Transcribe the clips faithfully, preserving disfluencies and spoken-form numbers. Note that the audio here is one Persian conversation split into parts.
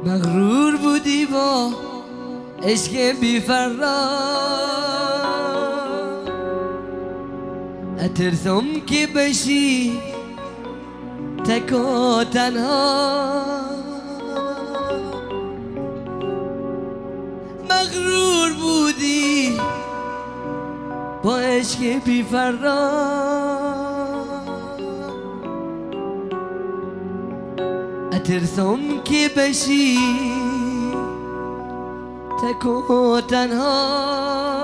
مغرور بودی با عشق بی‌فرا، اترسم که بشی تک و تنها. مغرور بودی با عشق بی‌فرا، اترسم که بشی تک و تنها.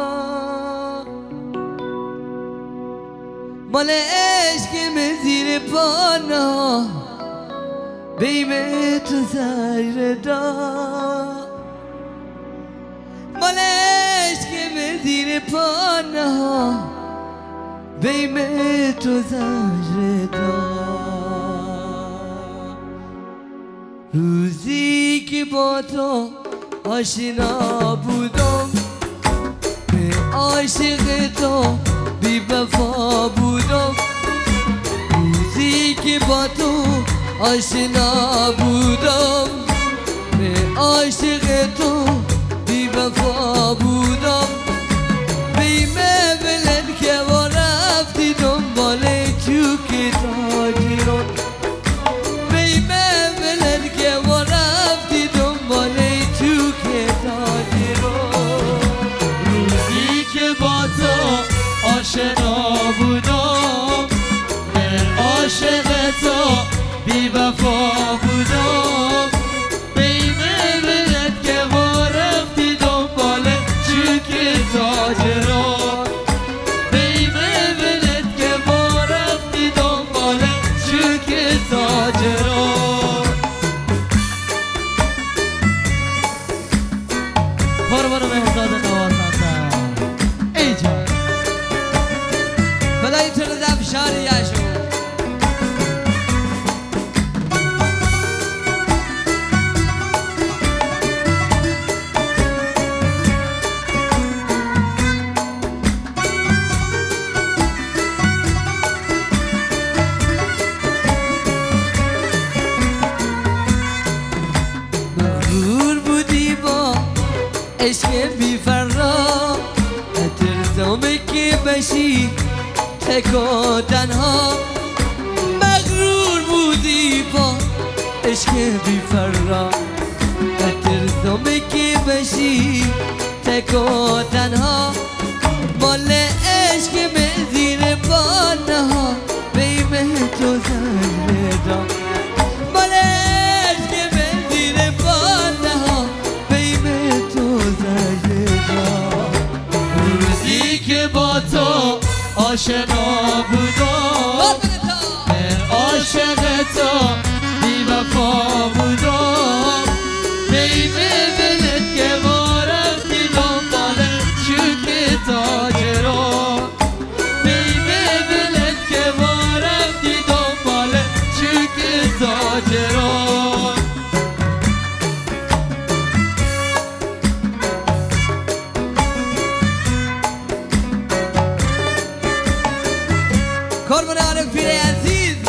مال عشق من زیر پانا بیم تو زجر داد، مال عشق من زیر پانا بیم تو زجر داد. روزی که با تو آشنا بودم، به عاشق تو بی وفا بودم. روزی که با تو آشنا بودم، به عاشق تو بی وفا بودم. بیمه بلند که و رفتی دنبال چوک تاجران، بیمه بلند که و رفتی دنبال چوک تاجران. روزی که با تو آشنا بودم، به عاشق تو بی وفا بودم. بیمه بلد که و رفتی دنبال چوک تاجران، بیمه بلد که و رفتی دنبال چوک تاجران. برو برو مهزاد نوازنده ای جان فدای تو رضا فشاری یشو. مغرور بودی با عشق بی‌فرا، اترسم که بشی تک و تنها. مغرور بودی با عشق بی‌فرا، اترسم که بشی تک و تنها. مال عشق به زیر پانا بیم تو زجر داد، مال عشق به زیر پانا بیم تو زجر داد. روزی که با تو آشنا بودم، به عاشق تو بی وفا بودم. بیمه بلد که ما رفتی دنبال چوک تاجران، بیمه بلد که ما رفتی دنبال چوک تاجران. قربان عارف پیر عزیز.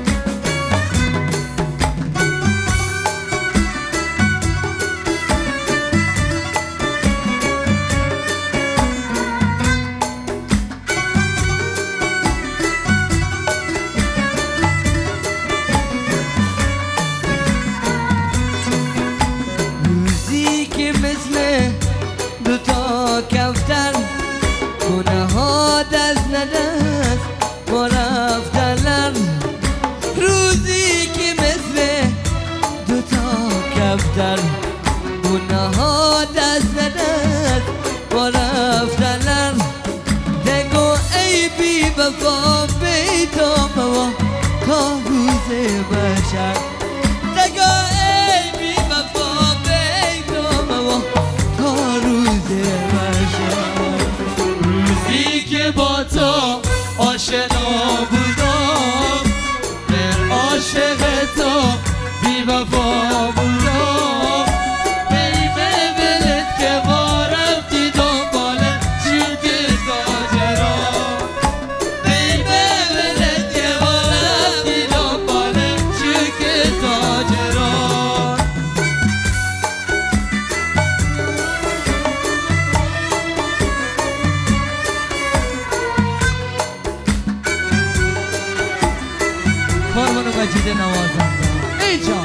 روزی که مثل دوتا کفتر گناه دست ندست ما رفتن. روزی که مثل دوتا کفتر گناه دست ندست ما رفتن. دگو ای بی وفا بیتم و تا روز بشر، دگو ای بی وفا بیتم و تا روز بشر. روزی که با تو آشنا بودم، به عاشق تو بی وفا بودم. بیمه بلد که ما رفتی دنبال چوک تاجران، بیمه بلد که ما رفتی دنبال چوک تاجران. کارمون مجید نوازنده ای جان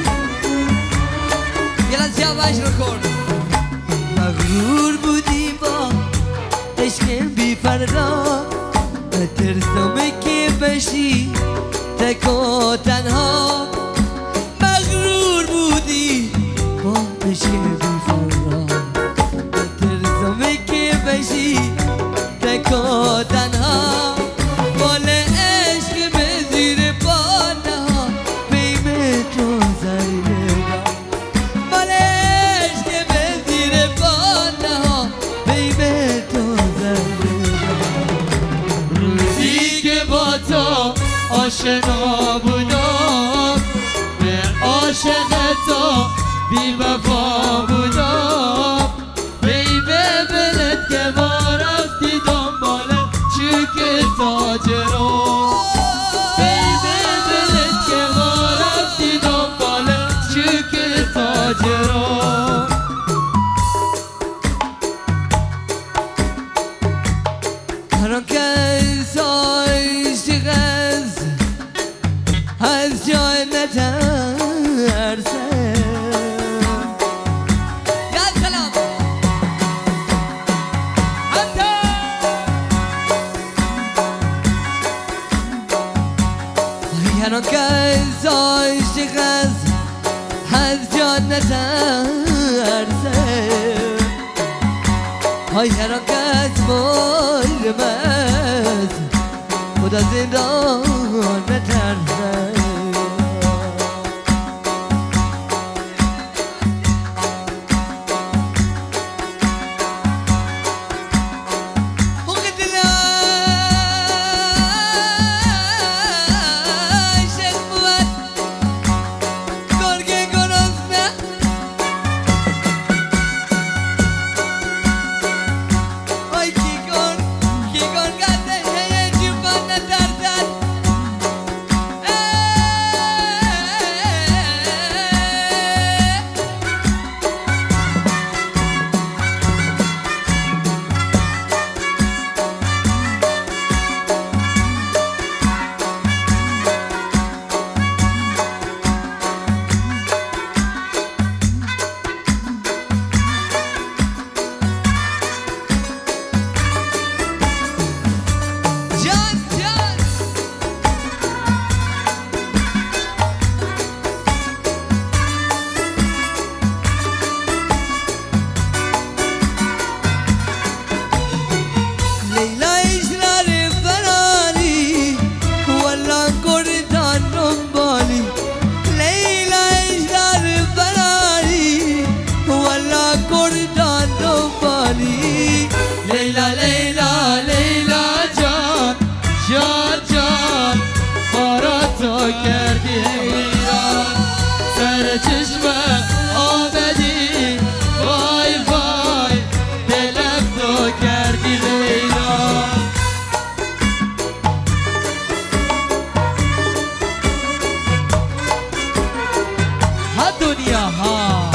یه لحظه سیاوش رو کرد. مغرور بودی با عشق بی فردا، نترسم که بشی تک و تنها. مغرور بودی با عشق بی فردا، نترسم که بشی تک و تنها. بال عشق به زیر پانه ها پیم تو زیرگا، بال عشق به زیر پانه ها پیم تو زیرگا. روزی که با تو آشنا بودم، به عاشق تو بی وفا بودم. بیبه بلد که ما رفتی دنبال چوک تاجرو، بیبه بلد که ما رفتی دنبال چوک تاجرو. هر آن کس عاشق است از جای نترسه. یا سلام حتی هر آن کس عاشق است از جای نترسه. های هر آن کس مولم است خدا زندان نترسه. لیلا لیلا لیلا جان جان جان بارا تو کردی ایران. سر چشم آمدی وای وای دلم تو کردی لیلا. ها دنیا ها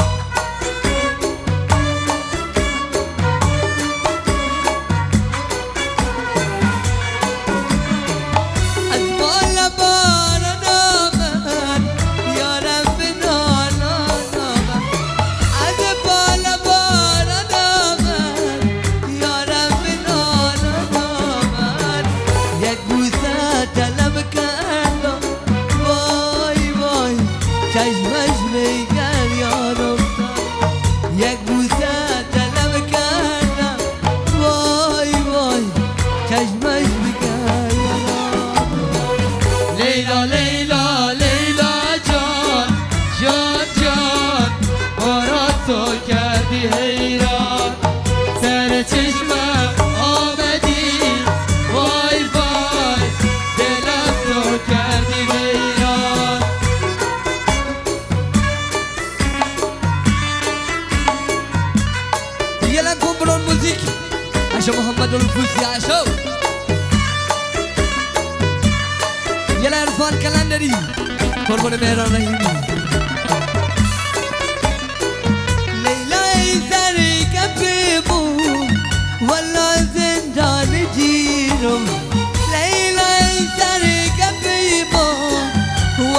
چشمش میگر یارم یک بوسه طلب کردم وای وای چشمش میگر یارم. لیلا لیلا لیلا جان جان جان بارا تو کردی حیران. سر چشمم آمدی وای وای دلم تو کردی حیران. يلا نكون بلون موزيك عشان محمد والفوسي عشو. يلا عرفان كالندري قربون مهران رحيمي. ليلى يسري كبيبو والله زندان جيرو. ليلى يسري كبيبو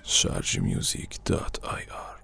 شارژ میوزیک دات آی آر